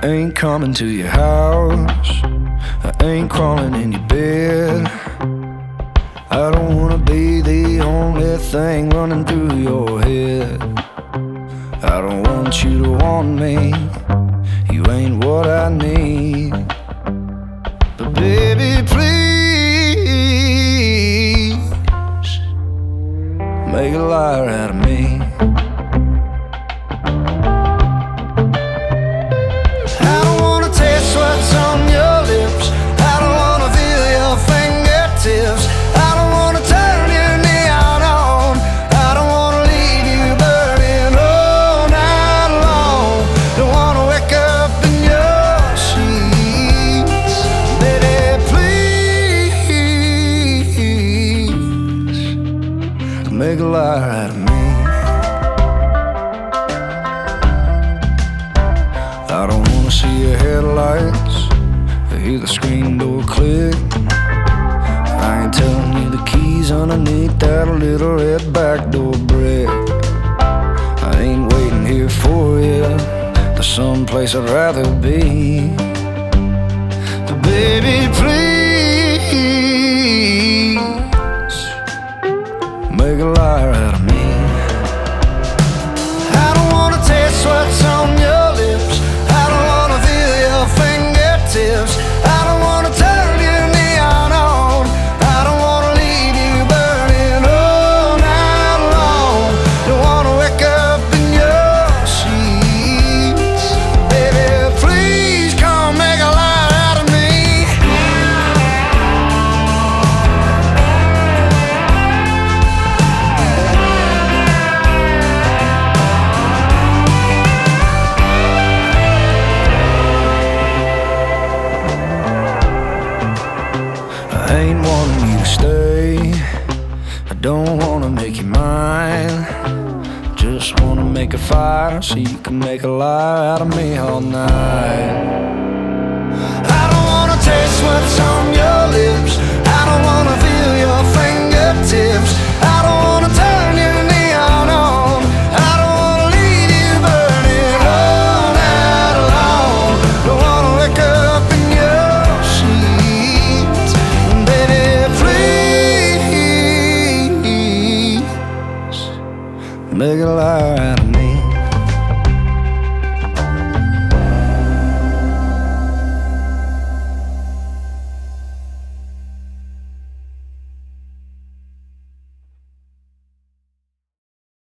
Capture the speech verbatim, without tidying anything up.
ain't coming to your house, I ain't crawling in your bed. I don't wanna be the only thing running through your head. I don't want you to want me, you ain't what I need. But baby, please make a liar out of me. I don't wanna taste what's on your lips, I don't wanna feel your fingertips, I don't wanna turn your neon on, I don't wanna leave you burning all night long. Don't wanna wake up in your sheets. Baby, please make a liar out of me. I don't wanna see your headlights or hear the screen door click. I ain't telling you the keys underneath that little red back door brick. I ain't waiting here for you, there's someplace I'd rather be. But baby, please make a liar out of me. I don't wanna taste what's on your lips, I don't wanna feel your fingertips, I don't wanna turn your neon on, I don't wanna leave you burning all night long. Don't wanna wake up in your sheets. Baby, please come make a liar out of me. I ain't wanting you to stay, I don't wanna make you mine. Just wanna make a fire so you can make a lie out of me all night. I don't wanna taste what's on your lips, I don't wanna feel your fingertips, I don't wanna turn your neon on, I don't wanna leave you burning all night long. Don't wanna wake up in your sheets. Baby, please make a liar